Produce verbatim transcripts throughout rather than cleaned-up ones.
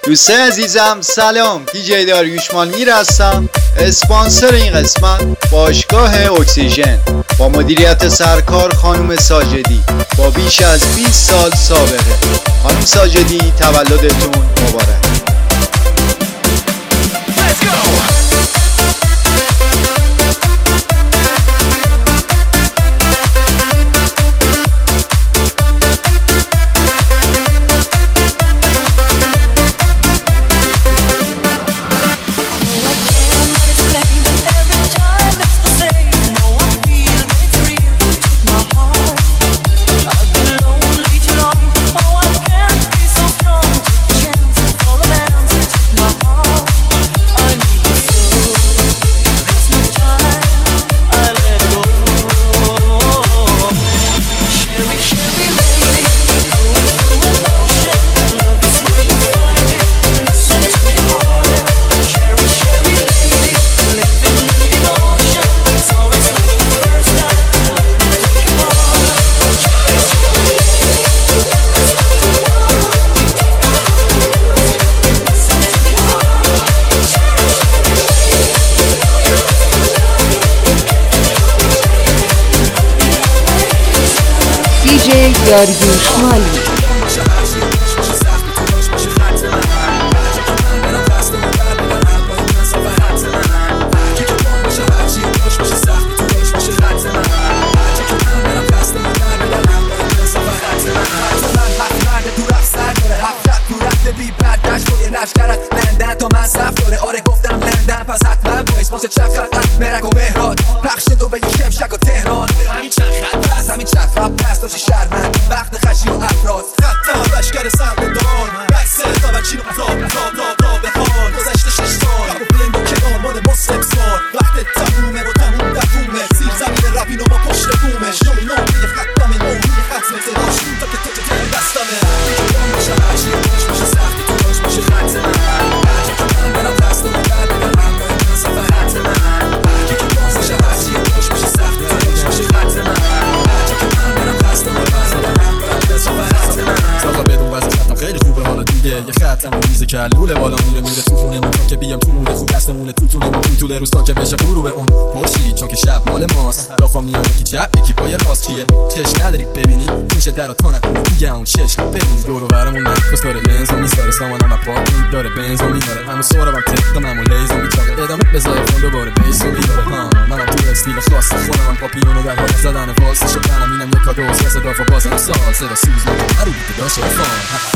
دوستای عزیزم سلام، دیجی داریوش مالمیر هستم. اسپانسر این قسمت باشگاه اکسیژن با مدیریت سرکار خانم ساجدی با بیش از بیست سال سابقه. خانم ساجدی تولدتون مبارک. دیجی داریوش مالمیر. لندن تا من صف داره آره گفتم لندن پس حتما باعث باشه چند خط مرک و مهران پخش دو به یک شمشک و تهران همین چند خط پس همین چند خط پس داشتی شرمن وقت خشی و افراز خط ها بشگر سر به دار بکسه تا بچین و افراد افراد افراد به حال گذشته شش سال یا بلند و کنار مال مسلم سار وقت تمومه و تموم دفومه زیر زمین رپین و ما پشت بومش نومی نومی یه خط دامه نومی یه خط مثل داشتون تا که تو که تر دستمه میتونم باشه هرچی باش باشه سختی تو باش باشه خط من هرچی که من برم دست و در بگم هم باید من سفرت من هرچی که باز باشه هرچی باش باشه سختی تو باش باشه خط من هرچی که من برم دست و در بگم هم باید من سفرت من ساقا بدون وزن خطم خیلی خوبه حالا دیگه یه خطم و میزه کلوله بالا میره میره تو خونه من تا که بیام تو موله خوب دستمونه تو طوله تو طول روز تا که بشه غروب اون پرشی چون که شب مال ماست رافا میان یکی چپ یکی پای راست چیه چش نداری ببینی میشه در تا نکنی دیگه اون شش ببین دور و برمون نکس داره بنز و میذاره سامانم پاک داره بنز و میذاره همه سورم تقدمم و لیز و میچاقه ادامه بذاره فون دوباره بیس و میذاره ها منم تو استیل خاص خونم من پاپیونو در حال زدن فاس شدنم اینم یک کادو واسه صدا و بازم سال صدا سوز نکن هر روز داشت فان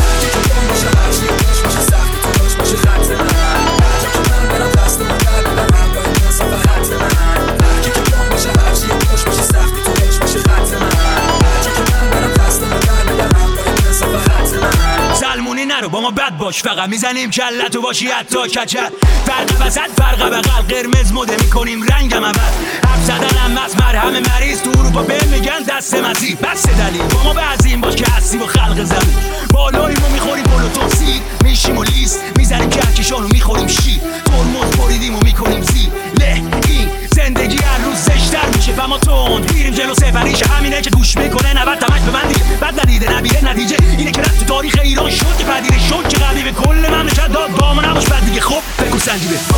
باشه هرچی باش باشه سختی تو باش باشه خط من هرچی که من برم دست و در بدم هم باید من سفرت من هرچی که من باشه هرچی باش باشه سختی تو باش باشه خط من هرچی که من برم دست و در بدم هم باید من سفرت من سلمونی نرو با ما بد باش فقط میزنیم کلتو باشی حتی کچل فرق وسط فرق بغل قرمز مده میکنیم رنگم عوض حرف زدنم از مرهم مریض تو اروپا به میگن دست مزید بس دلیل با ما بعضیم باش که هستیم و خلق زمین بالاییم و میخوریم پلو توسید میشیم و لیست میزنیم کهکشانو میخوریم شیر ترمز بریدیم و میکنیم زیر له این زندگی هر روز زشتر میشه و ما تند میریم جلو سفریشه همینه که گوش میکنه نود تمش به من دیگه بد ندیده نبیره نتیجه اینه که رفت تو تاریخ ایران شد که پدیره شد که قوی به کل مملکت داد بامو نباش بد دیگه خب فکر سنجی به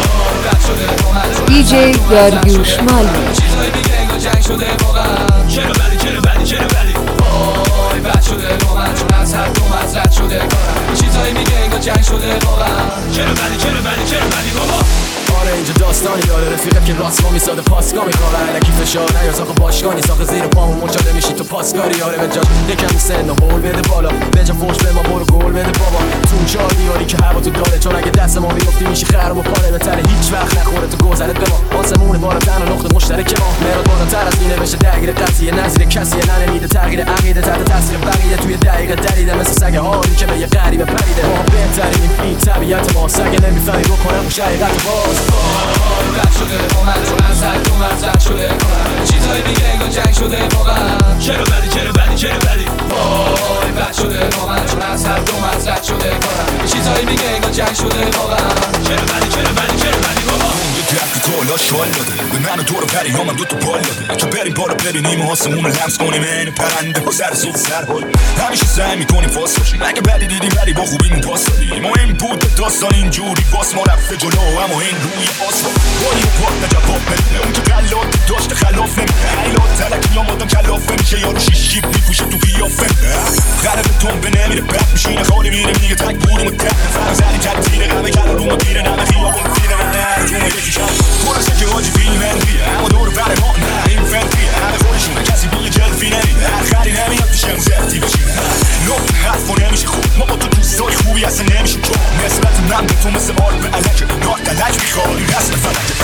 دیجی داریوش مالمیر. چیزایی میگه انگار جنگ شده واقعا چرا بدی چرا بدی چرا بدی وای بد شده واقعا چون از هر دو مزرد شده کارم چیزایی میگه انگار جنگ شده واقعا چرا بدی چرا بدی چرا بدی بابا آره اینجا داستانی داره رفیقم که راست ما میساده پاسگاه میخواه الکی فشار نیار ساخه باشگاه نیست آخه زیر پامون مچاله میشی تو پاسکاری آره به جاش یکم سن و هول بده بالا بجا فوش به ما برو گل بده بابا تو اون چار دیواری که هوا تو داره چون اگه دست ما میگفتی میشی خراب و پاره بهتره هیچ وقت نخوره تو گذرت به ما آسمون بالاتر و نقطه مشترک ما مراد بالاتر از اینه بشه درگیر قضیه نظیر کسی ننمیده تغییر عقیده تحت تاثیر بقیه توی دقیقه دریده مثل سگ حالی که به یه غریبه پریده ما بهترین این طبیعت ما سگ نمیفهمی بکنم شریعت باز وای بد شده واقعا چون از هر دو مزرد شده کارم چیزایی میگه انگار جنگ شده واقعا چرا بدی چرا بدی چرا بدی وای بد شده واقعا چون از هر دو مزرد شده کارم چیزایی میگه انگار جنگ شده واقعا چرا بدی چرا بدی چرا بدی بابا تو حالا شال داده به من و تو رو پریامم دو تا بال داده که بریم بالا ببینیم و آسمون رو لمس کنیم این پرنده ها سر زود سر حال همیشه سعی میکنیم فاس باشیم اگه بدی دیدیم ولی با خوبیمون پاس دادیم ما این بود داستان اینجوری باس ما رفته جلو اما این روی آسفال باری و پاک نجواب بده اون که قلات داشته خلاف نمیده حیلات تلکی آمادم کلاف نمیشه یارو شیشیب میپوشه تو قیافه غرب تنبه نمیره بد میشینه خالی میره میگه تک بودیم و تک فرم زنی کرد تیره غمه کرد رو ما تیره نمه خیابون تیره نه جونه یکی کرد خورسه که حاجی فیلم اندیه اما دور بره ما نه این فندیه همه خودشونه کسی بوی جلفی نمیده هر خری نمیاد تو شم زفتی بشینه نقط حرف و نمیشه خوب ما با تو دوستای خوبی اصلا نمیشه چون نسبت من به تو مثل آرد به علکه نار دلک میخواری رسم فلکه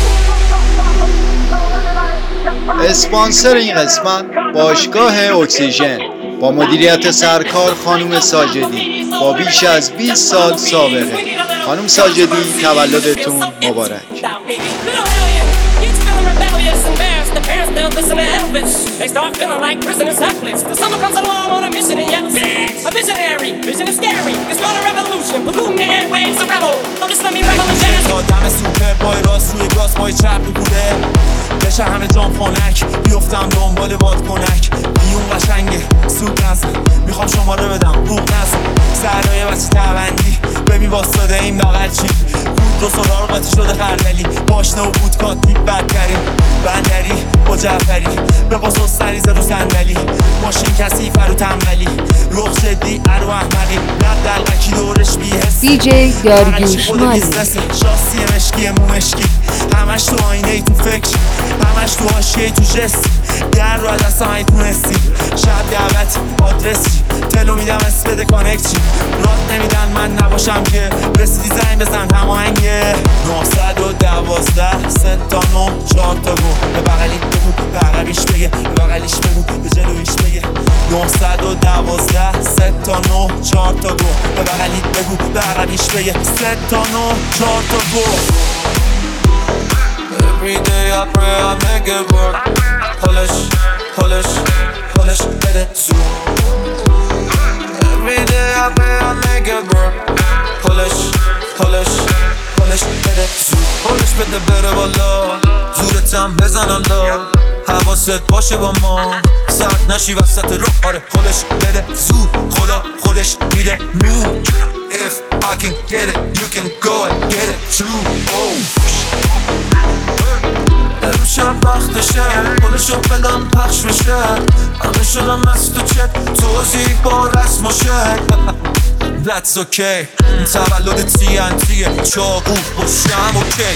اسپانسر این قسمت باشگاه اکسیژن با مدیریت سرکار خانم ساجدی با بیش از بیست سال سابقه. خانم ساجدی تولدتون مبارک. Rebellious and embarrassed, the parents don't listen to Elvis. They start feeling like prisoners helpless. Till someone comes along on a mission and yells, a visionary, vision is scary. It's not a revolution, polluting the airwaves, a rebel. Don't just let me rebel and jazz. تا دم سوپر بای راست روی گاز پای چپ بوده بشه همه جام خونک بیفتم دنبال بادکنک بیون قشنگه سود نزن میخوام شما رو بدم بوق نزن سرای بچه تبندی ببین باستاده ایم لاغر چی بود رو سرار قاطی شده خردلی باشنه و بود کاتیب بدترین بندری با جعفری به قصد سریز رو صندلی ماشین کسی فرو تنبلی رخ جدی ارو احمقی رد دلقکی دورش بیهستی دی جی داریوش مالی شاسی مشکی مو مشکی همش تو آینه ای تو فکر همش تو حاشیه تو جست در رو از دست همه تونستی شب دعوت آدرسی تلو میدم اس بده کانکچی راد نمیدن من نباشم که رسیدی زنگ بزن هماهنگه نهصد و دوازده سه تا نو چهار تا گو به بغلی بگو به عقبیش بگه به بغلیش بگو به جلویش بگه نهصد و دوازده سه تا نو چهار تا گو به بغلی بگو به عقبیش بگه سه تا نو چهار تا گو Every day I pray I make it work Polish, polish, polish, let it zoom Every day I pray I make it work Polish, polish, polish, let it zoom Polish بده بره بالا زورتم بزن الله حواست باشه با ما سرد نشی وسط رو آره پولش بده زود خدا خودش میده نور If I can get it, you can go and get it too oh. امشب وقتشه پولشو بدم پخش بشه همه شدم از تو چک توضیح با رسم و شک That's okay تولد تی ان تیه چاقو باشم okay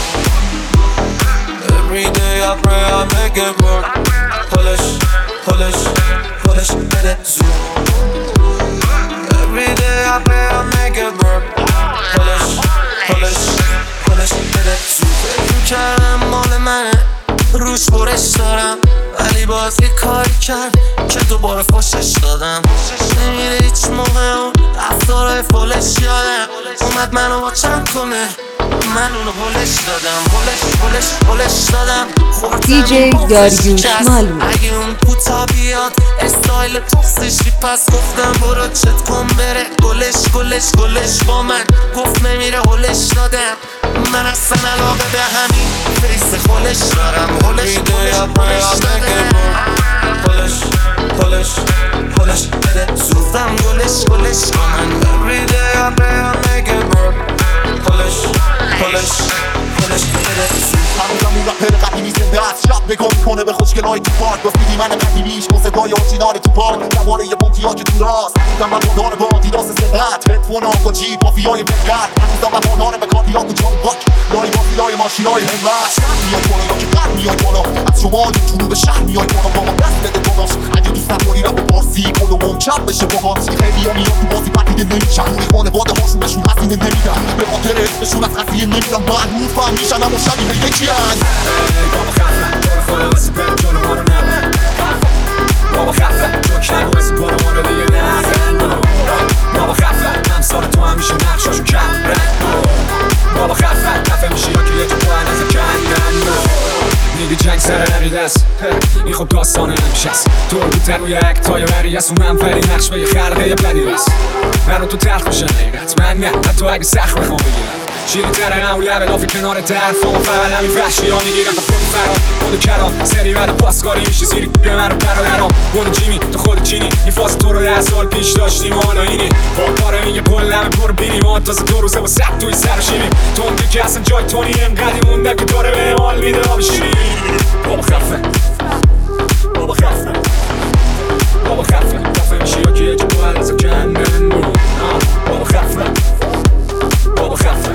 Every day I pray I make it work Polish, polish, polish, let it zoom Every day I pray I make it work Polish, polish, polish, let it zoom فکر کردم مال منه روش برش دارم ولی باز یه کاری کرد که دوباره فاشش دادم نمیره هیچ موقع اون رفتارهای فولش یادم اومد منو با چند کنه من اونو هولش دادم هولش هولش هولش دادم دی جی داریوش مالی اگه اون پوتا بیاد استایل توکسیشی پس گفتم برو چت کن بره گلش گلش گلش با من گفت نمیره هولش دادم من اصلا علاقه به همین فیس خولش دارم هولش هولش هولش دادم هولش هولش هولش بده زودم گلش گلش با من Every day I pray I make it work Polish, polish, polish, بده هنوزم اون رپر قدیمی زنده از شب بگم کنه به خوشگلای تو پارک گفت میدی من قدیمیش موسیقای آرچینار تو پارک دواره یه پونتیا که تو راست هنوزم من مدار با دیداس سرقت هدفون آقا جیب مافیای بگرد هنوزم من مدار مکانیات و جان باک لای مافیای ماشینای همت میای بالا یا که قد میای بالا از شما یه تو به شهر میای بالا با ما دست بده داداش اگه دوست نداری رو با بارسی کلومون چپ بشه با هات خیلی ها میاد تو بازی پدیده نمیشن روی خانواده هاشون بهشون هزینه نمیدن به خاطر اسمشون از قضیه نمیدن معلوم فهم میشن اما شبیه یکی هن بابا خفه دور خدا واسه برم جلو ما رو نبر بابا خفه جوک نگو واسه برو ما رو دیگه نزن بابا خفه همسال تو همیشه نقشاشو کم رنگ بابا خفه خفه میشه یا که یه تو باید از کندن میگی جنگ سر نقیده است این خب داستانه نمیشه است تو رو تو روی اکتای وری است اون منفری نقش به یه خرقه یه بدی است من رو تو تلخ میشه حقیقت من نه حتی اگه سخت بخوام بگیرم شیری تره نمو لبه لافی کنار در فام فقط همین وحشی ها میگیرم تا خود فرام خود کرام سری بعد پاسکاری میشه زیری به من رو برادرام برو جیمی تو خود چینی این فاز تو رو ده سال پیش داشتیم حالا اینی با پاره میگه پل همه برو بینی ما تازه دو روزه با سب توی سر شیریم تو هم که اصلا جای تونی انقدی مونده که داره به حال میده آب شیرین بابا خفه بابا خفه بابا خفه خفه میشه یا که یه جو از کندن برو بابا خفه بابا خفه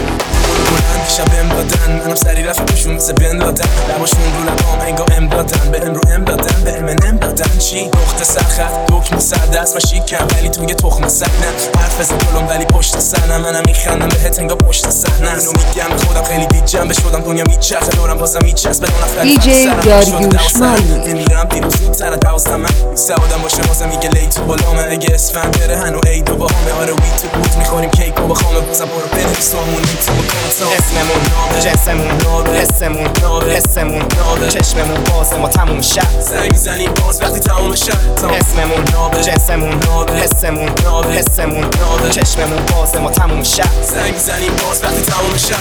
من دیشب ام دادن منم سری رفت بشون مثل بن دادن لباشون رو لبام انگا ام دادن به ام رو ام دادن به ام ام دادن چی؟ نقطه سرخط دکمه سردست و شیکم ولی تو یه تخمه سکنم حرف بزن جلوم ولی پشت سرنم منم میخندم بهت انگا پشت سرنم اینو میگم خودم خیلی بی جنبه شدم دنیا میچرخه دورم بازم میچسبه دو نفر دی جی داریوش مالی نمیرم دیروز زودتر دوازدم من سعادم باشه مازم میگه لی تو بالامه اگه اسفن بره هنو ای دو با همه آره وی تو بود میخوریم کیک و بخوامه بازم برو بنویس همون لیت و بکنم اسممون نابه جنسمون نابه حسمون نابه حسمون نابه چشممون باز ما تموم شب زنگ میزنیم باز وقتی تموم شب اسممون نابه جنسمون نابه حسمون نابه حسمون نابه چشممون باز ما تموم شب زنگ میزنیم باز وقتی تموم شب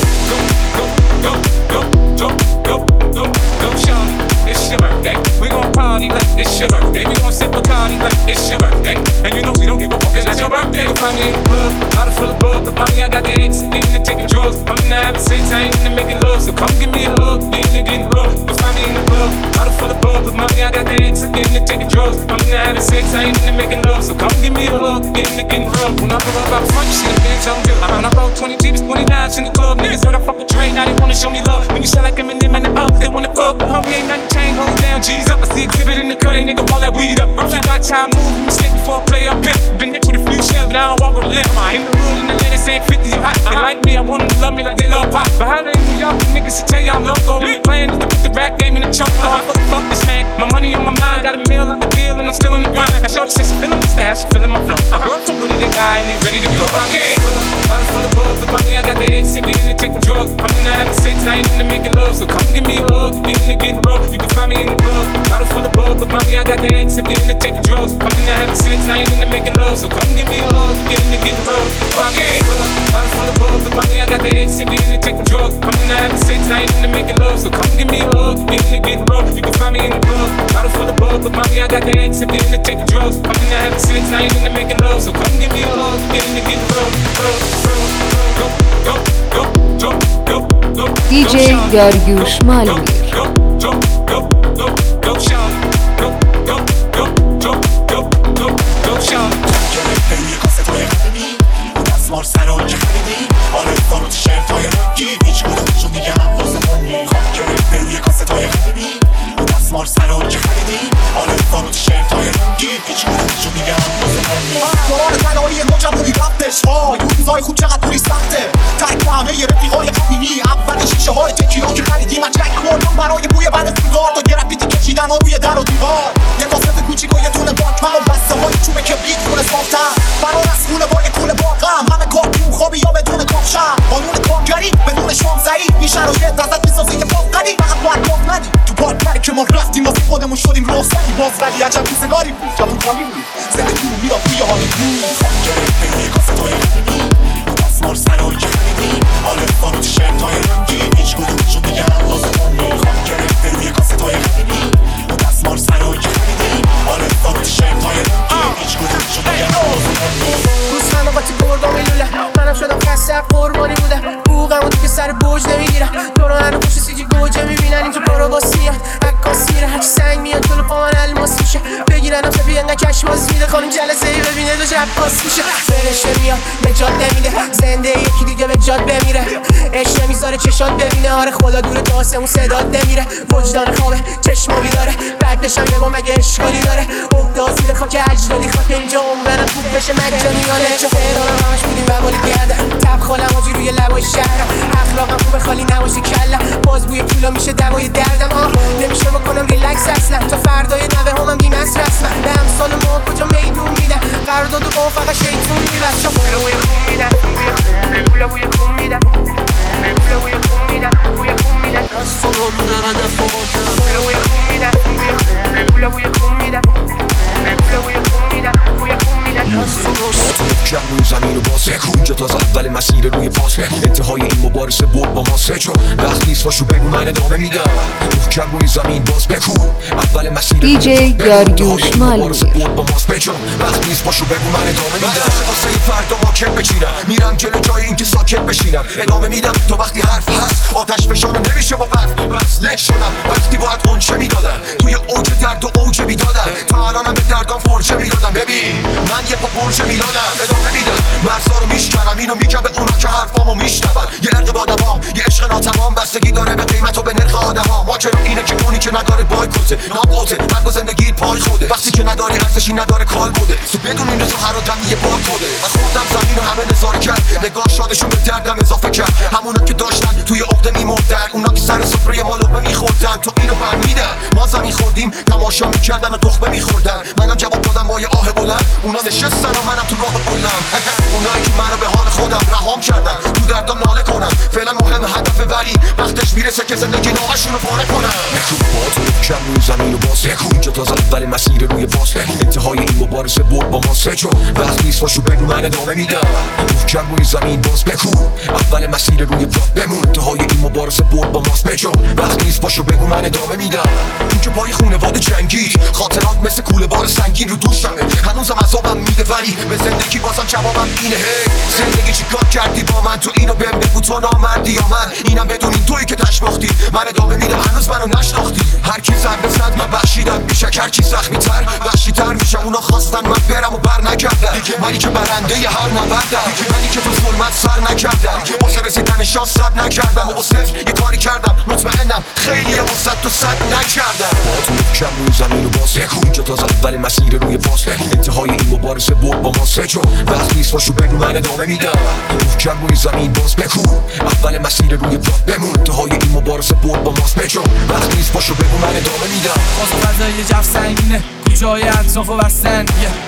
Go, go, go, go, go, go, go, Sean. It's your birthday. We gon' party like it's your birthday. We gon' sip Bacardi like it's your birthday. And you know we don't give a fuck, it's not your birthday. You find me in the club, bottle full of bug. But mommy, I got the hits, ain't into taking drugs. I'm in the habit, sex, I ain't into making love. So come give me a hug, ain't into getting rough. You find me in the club, bottle full of bug. But mommy, I got the hits, ain't into taking drugs. I'm in the habit, sex, I ain't into making love. So come give me a hug, ain't into getting rough. When I pull up out front, you see the bitch, I'm good. I roll twenty Jeeps, twenty-nines in the club. Niggas heard I fuck with Dre, now they wanna show me love. When you sound like Eminem and the up, they wanna fuck. But homie, ain't nothing changed, hold down, G's up. I see exhibit in the cut, they nigga roll that weed up. I'm like, watch how I move, mistake before I play up pimp. Been hit with a few shells, but I don't walk with a limp. In the rule, in the lane, they saying fifty, you hot. They like me, I want them to love me like they love pop. But how they New York, the niggas to tell you I'm loco. We playing to put the rap game in the trunk. Oh, I fuck, fuck this man. My money on my mind, got a meal on the deal, and I'm still in the grind. I showed since feeling my stash, feeling my flow. I heard some good guy, and they ready to go. I can't. Bottle full of bug, the money I got the hits, and we in the taking drugs. I'm in the having sex, I ain't in the making love. So come give me a hug, be in the getting rough. You can find me in the club. Bottle full of bug, the money I got the hits, and we in the taking drugs. I'm in the having sex, I ain't in the making love. So come give me a hug, be in the getting rough. I can't. Bottle full of bug, the money I got the hits, and we in the taking drugs. I'm in the having sex, I ain't in the making love. So come give me a hug, be in the getting rough. You can find me in the club. Bottle full of bug, the money I got the hits, and we in the taking drugs. I'm in the having sex, I ain't in the making love. So come give me a hug, be in the getting rough. Go, go, go, go, go, go. دی جی داریوش مالی Go, go, go, go, go, Sean. Go, go, go, go, go, go, go, Sean. گرفته روی کاسه توی قدمی اون دستمار سرایی که خریدی آره دارو تو شرطای رنگی هیچ کدومشون دیگه هم واسه من میخواد گرفته روی کاسه توی قدمی اون دستمار سرایی که خریدی آره دارو تو شرطای رنگی هیچ کدومشون دیگه هم واسه من میخواد دوران تنهایی نوجوانی رفتش ها یه روزای خوب چقدر دوری سخته ترک با همه رفیقای قدیمی اول شیشه های تکیه که خریدی من جنگ خوردم برای بوی بعد سیگار تا گرفیتی کشیدن و روی در و دیوار یه کاسه کوچیک و یه دونه باکمن و بسته های چوب کبریت خونه ساختم فرار از خونه با یه کوله باقم همه کار تو خوابی یا بدون کافشم قانون کارگری بدون شام زعید بی شرایط ازت میسازی که فاقدی فقط باید باق ندی تو پارک پری که ما رفتیم واسه خودمون شدیم رخصتی باز ولی عجب روزگاری بود جوون خالی بود زندگی رو میرفت توی حال بود گرفته روی کاسه توی قدیمی اون دستمار سرایی که خریدی آره دارو تو شرطای رنگی هیچ کدومشون دیگه هم واسه من میخواد گرفته روی کاسه توی قدیمی اون دستمار سرایی که خریدی آره دارو تو شرطای رنگی هیچ کدومشون دیگه هم واسه من میخواد روز همه قاطی گردام میلوله منم شدم خسته قربانی بوده بوغمو دیگه سر بوج نمیگیرم دورو هنو پوش سیجی گوجه میبینن این تو برو باسیه عکاسی میره هرچی سنگ میاد جلو پا من الماس میشه بگیرنم سفی انقدر کشماز میده خانم جلسه ای ببینه دو جب پاس میشه فرشته میاد به جاد نمیده زنده یکی دیگه به جاد بمیره عشق نمیذاره چشات ببینه آره خدا دوره تا آسمون صدات نمیره وجدان خوابه چشما بیداره بردشم یه با مگه اشکالی داره افتاد زیر خاک اجدادی خاک اینجا عمرنم خوب بشه مجانیانه چه فیرانم همش بودیم بمالی گردم تب خالم آجی روی لبای شهرم اخلاقم خوبه خالی نباشه کلم باز بوی پولا میشه دوای دردم آه نمیشه بکنم ریلکس اصلا تا فردای نوه همم بیمست رسمم به امثال ما کجا میدون میدن قرارداد و با فقط شیطون میبست چا پولا بوی خون میدن پولا بوی خون میدن پولا بوی خون میدن بوی خون میدن دستانم نرد فاکم پولا بوی خون میدن پولا بوی خون میدن پولا بوی خون میدن بوی خون میدن کم روی زمین و باز اینجا تازه اول مسیر روی پاس انتهای این مبارزه برد با ما سه چون وقت نیست باشو بگو من ادامه میدم کم روی زمین باز بکن اول مسیر دی جی گارگوش مالی برد با ماس بچون وقت نیست باشو بگو من ادامه میدم واسه این فردا ماکت بچینم میرم جلو جای اینکه ساکت بشینم ادامه میدم تا وقتی حرف هست آتش فشانم نمیشه با برف بس لک شدم وقتی باید قنچه میدادم توی اوج درد و اوج بیدادم تا الانم به دردام فرچه میدادم ببین من یه پا برچه میدادم ادامه میدم مرزا رو میشکنم اینو میگم به اونا که حرفامو میشنون یه رنگ با دوام یه عشق ناتمام بستگی داره به قیمت و به نرخ آدما ما چرا اینه که اونی که نداره بایکوته نابوته مرگ و زندگی پای خوده وقتی که نداری ارزشی نداره کال بوده تو بدون این رضا هر آدمی یه بار خوده من خودم زمین رو همه نظاره کرد نگاه شادشون به دردم اضافه کرد همونا که داشتن توی عقده میمردن اونا که سر سفره ما لقمه میخوردن تو اینو فهمیدن ما زمین خوردیم تماشا میکردن و تخمه میخوردن منم جواب دادم با یه آه بلند اونا نشستن و منم تو راه بلند اونایی که منو به حال خودم رهام کردن تو دردم ناله کنم فعلا مهم هدفه ولی وقتش میرسه که زندگی ناقشون رو پاره کنم نکو با تو کم روی زمین و باز اینجا تازه اول مسیر روی پاس انتهای این مبارزه برد با ما سه چون وقت نیست باشو بگو من ادامه میدم کم روی زمین باز بکن اول مسیر روی پاس بمون انتهای این مبارزه برد با ماس بچون وقت نیست باشو بگو من ادامه میدم این که پای خونواده جنگید خاطرات مثل کوله بار سنگین رو دوشمه هنوزم عذابم میده ولی به زندگی بازم جوابم اینه هی زندگی چی کار کردی با من تو اینو بهم بگو تو نامردی یا من اینم بدونین تویی که تشباختی من ادامه میدم هنوز منو نشناختی هر کی زنگ بزد من بخشیدم میشه هر کی زخمی تر وحشی تر میشه اونا خواستن من برم و بر نکردم منی که برنده ی هر نبردم منی که تو ظلمت سر نکردم واسه رسیدن شانس صد نکردم و با صفر یه کاری کردم مطمئنم خیلی واسه تو صد نکردم با تو کم روی زمین و باز اینجا تازه اول مسیر روی پاس انتهای این مبارزه برد با ما سه چون وقت نیست باشو بگو من ادامه میدم کم روی زمین باز بکن اول مسیر روی پاس بمون انتهای این مبارزه برد با ماس بچون وقت نیست باشو بگو من ادامه میدم باز فضای جف سنگینه کوچه‌های اطراف و بستن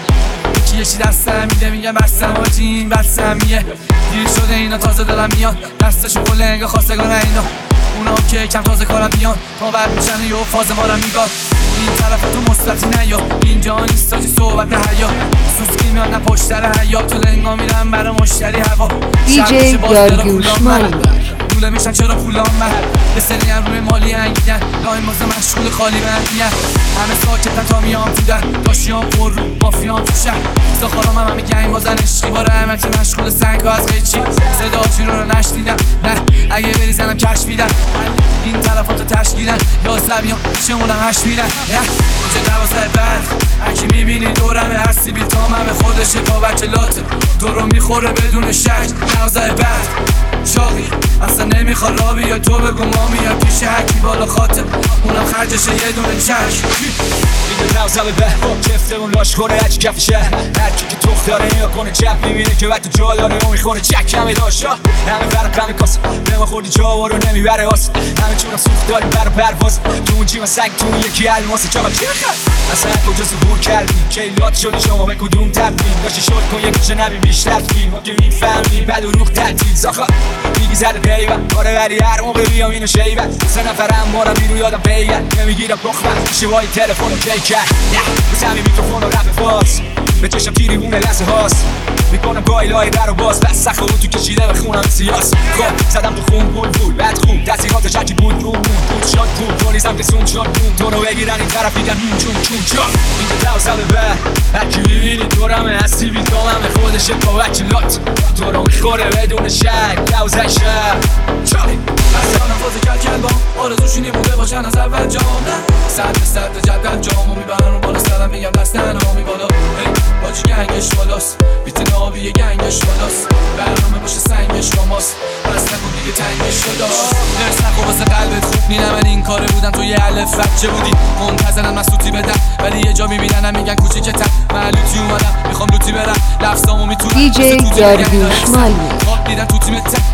یکی یکی دستم میده میگم بستم آجی این بستم میه دیر شده اینا تازه دلم میاد دستشون کل انگاه خواستگان اینا اونا که کم تازه کارم میان تا بعد میشن یه فاز مارم میگاد این طرف تو مثبتی نیا اینجا نیست تا چی صحبت حیا سوسکی میان نه پشتر حیا تو لنگا میرم برای مشتری هوا دی جی گارگوش مالی دوله میشن چرا پولام من به سری هم روی مالی انگیدن لایم بازه مشغول خالی بندیه همه ساکتن تا میام تو در داشیام پر رو مافیام تو شهر ساخارام هم همه گنگ بازن عشقی با رحمتی مشغول سنگ ها از قیچی صداشی رو رو نشنیدم نه اگه بری زنم کشف میدن این طرفاتو تشکیلن یا سبیان شمولم هش میرن اینجا دوازده برد هرکی میبینی دورمه هستی بیل تا من به خودشه با بچه لاته تو رو میخوره بدون شک دوازده برد شاقی اصلا نمیخواد را بیا تو بگو ما میاد پیش هرکی بالا خاطر اونم خرجشه یه دونه چشم اینجا نوزه به به کفته اون لاش کنه هرچی کف شهر هرکی که تخت داره یا کنه چپ میبینه که وقت جا داره اون میخونه چک همه داشت همه فرق همه کاس نما خوردی جا رو نمیبره واسه همه چونم سوخت داریم برا پرواز تو اون جیمه سنگ تو اون یکی الماسه چاقا چی بخد اصلا کجا ظهور کردی کیلات شدی شما به کدوم تبدیل داشتی شد کن یک کشه نبی بیشتر فیلم ها که میفهمی بد و روح تعطیل زاخا میگی زده پیوند آره ولی هر موقع بیام اینو شیبند سه نفرم مارم بیرو یادم پیگرد نمیگیرم بخمن شوای تلفن رو کی کرد بس همین میکروفون رو رپ فاس به چشم تیری بونه لحظه هاست میکنم گاهی لای در و باز بس سخه و تو کشیده به خونم سیاس خب زدم تو خون بول بول بد خون تصیحاتش هرچی بود بود بود شاد بود تو نیزم که سون شاد بود تو رو بگیرن این طرف دیگر هون چون چون چون اینجا دوزه به بر هرکی میبینی دورمه هستی بیل دامم به خودشه با بچه لات تو رو میخوره بدون شک دوزه شهر چالی اصلا فازه کل کل بام آرزوشونی بوده باشن از اول جام صد به صد جدول جامو میبرن رو بالا سرم میگم دست نامی بالا باجی گنگش بالاست بیت نابیه گنگش بالاست برنامه باشه سنگش با ماست بس نکن دیگه تنگش داشت درس نخو واسه قلبت خوب نینه من این کاره بودم تو یه علف بچه بودی منتظرن من سوتی بدم ولی یه جا میبیننم میگن کوچیکتم من لوتی اومدم میخوام لوتی برم لفظامو میتونم دی جی گارگوش مالی خواب دیدن تو تیمتم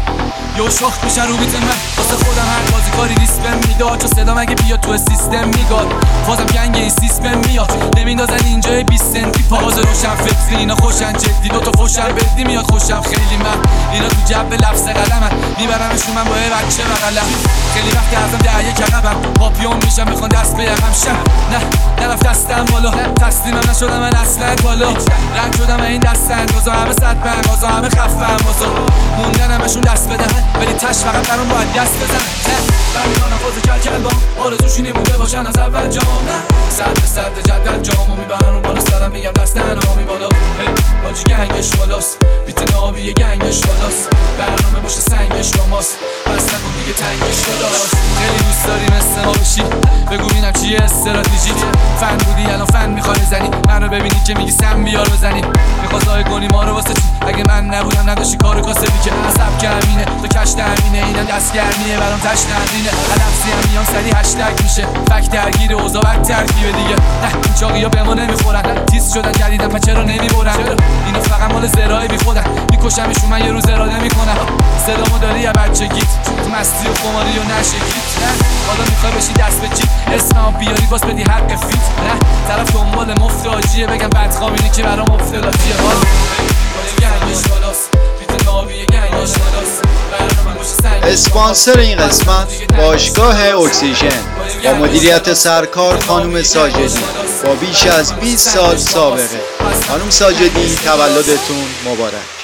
یو شاخ میشن رو بیت من واسه خودم هر بازی کاری ریسپم میداد چون صدا مگه بیا تو سیستم میگاد بازم گنگ این سیستم میاد نمیندازن اینجای بیست سنتی پاز روشن فکری اینا خوشن جدی دوتا فوشن بدی میاد خوشم خیلی من اینا تو جب لفظ قلمن میبرمشون من با یه بچه بغلم خیلی وقت ازم ده یک عقبم پاپیون میشم میخوان دست به یقم شم نه نرفت دستم بالا تسلیمم نشدم من اصلا بالا رد شدم این دست اندازا همه صد بنگازا همه خفم واسا موندن همشون دست بدهن ولی تش فقط برام باید دست بزن برمیانم فاز کل کل با آرزوشونی مونده باشن از اول جام نه صد به صد جدد جامو میبرم بالا سرم میگم دست نامی بالا باجی گنگش بالاست بیت نابی گنگش بالاست برنامه باشه سنگش راماست بس نکن دیگه تنگش بالاست خیلی دوست داری مثل ما بشی بگو بینم چیه استراتژی فن بودی الان فن میخوای بزنی منو ببینی که میگی سم بیار بزنی میخواد زای کنی ما رو واسه چی اگه من نبودم نداشتی کارو کاسبی که عصب کمینه تو کش تامینه اینم دستگرمیه برام تش نمینه علفسی هم میام سری هشتگ میشه فک درگیر اوضاع وقت ترکیبه دیگه نه این چاقی ها به ما نمیخورن تیز شدن جدیدن پس چرا نمیبرن اینا فقط مال زرای بی خودن میکشمشون من یه روز اراده میکنم صدامو داری یا بچگیت تو مستی و خماری و نشگیت نه حالا میخوای بشی دست به جیب اسمم بیاری باز بدی حق فیت نه طرف دنبال مفت آجیه بگم بدخواب اینه که برام افتلافیه حال گنگش بالاست بیت نابی گنگش بالاست اسپانسر این قسمت باشگاه اکسیژن با مدیریت سرکار خانم ساجدی با بیش از بیست سال سابقه. خانم ساجدی تولدتون مبارک.